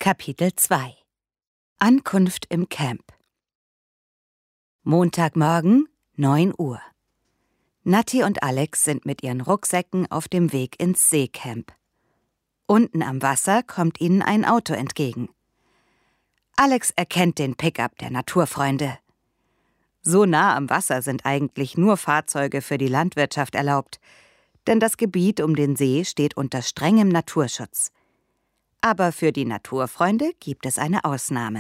Kapitel 2 Ankunft im Camp. Montagmorgen, 9 Uhr. Natti und Alex sind mit ihren Rucksäcken auf dem Weg ins Seecamp. Unten am Wasser kommt ihnen ein Auto entgegen. Alex erkennt den Pickup der Naturfreunde. So nah am Wasser sind eigentlich nur Fahrzeuge für die Landwirtschaft erlaubt, denn das Gebiet um den See steht unter strengem Naturschutz. Aber für die Naturfreunde gibt es eine Ausnahme.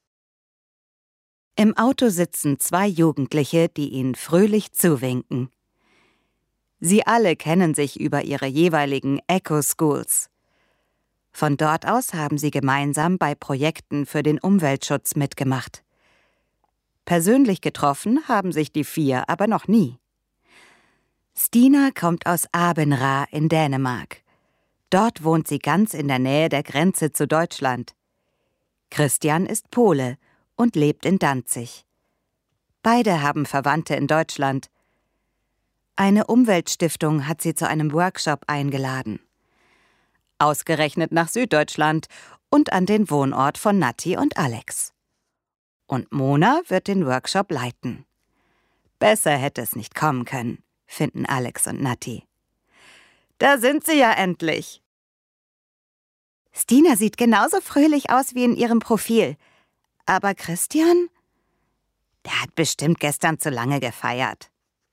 Im Auto sitzen 2 Jugendliche, die ihnen fröhlich zuwinken. Sie alle kennen sich über ihre jeweiligen Eco-Schools. Von dort aus haben sie gemeinsam bei Projekten für den Umweltschutz mitgemacht. Persönlich getroffen haben sich die 4 aber noch nie. Stina kommt aus Abenraa in Dänemark. Dort wohnt sie ganz in der Nähe der Grenze zu Deutschland. Christian ist Pole und lebt in Danzig. Beide haben Verwandte in Deutschland. Eine Umweltstiftung hat sie zu einem Workshop eingeladen. Ausgerechnet nach Süddeutschland und an den Wohnort von Natti und Alex. Und Mona wird den Workshop leiten. Besser hätte es nicht kommen können, finden Alex und Natti. Da sind sie ja endlich. Stina sieht genauso fröhlich aus wie in ihrem Profil. Aber Christian? Der hat bestimmt gestern zu lange gefeiert.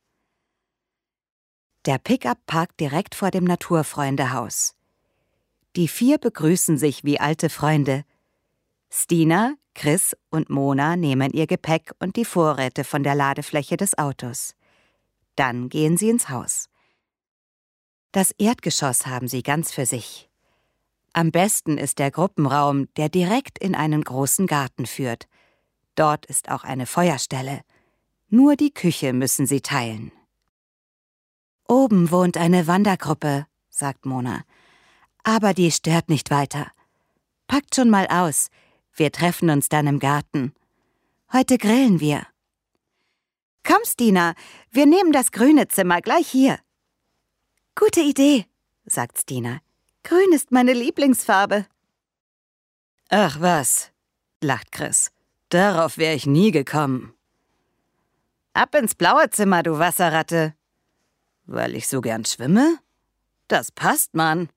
Der Pickup parkt direkt vor dem Naturfreundehaus. Die 4 begrüßen sich wie alte Freunde. Stina, Chris und Mona nehmen ihr Gepäck und die Vorräte von der Ladefläche des Autos. Dann gehen sie ins Haus. Das Erdgeschoss haben sie ganz für sich. Am besten ist der Gruppenraum, der direkt in einen großen Garten führt. Dort ist auch eine Feuerstelle. Nur die Küche müssen sie teilen. Oben wohnt eine Wandergruppe, sagt Mona. Aber die stört nicht weiter. Packt schon mal aus. Wir treffen uns dann im Garten. Heute grillen wir. Komm, Stina, wir nehmen das grüne Zimmer gleich hier. Gute Idee, sagt Stina. Grün ist meine Lieblingsfarbe. Ach was, lacht Chris. Darauf wäre ich nie gekommen. Ab ins blaue Zimmer, du Wasserratte. Weil ich so gern schwimme? Das passt, Mann.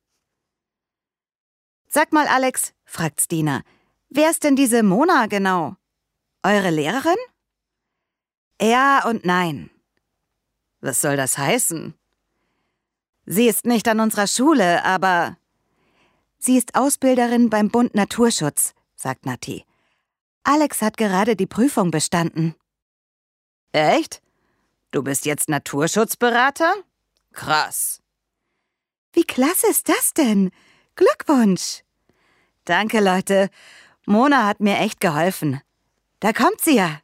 Sag mal, Alex, fragt Stina, wer ist denn diese Mona genau? Eure Lehrerin? Ja und nein. Was soll das heißen? Sie ist nicht an unserer Schule, aber... Sie ist Ausbilderin beim Bund Naturschutz, sagt Natti. Alex hat gerade die Prüfung bestanden. Echt? Du bist jetzt Naturschutzberater? Krass. Wie klasse ist das denn? Glückwunsch. Danke, Leute. Mona hat mir echt geholfen. Da kommt sie ja.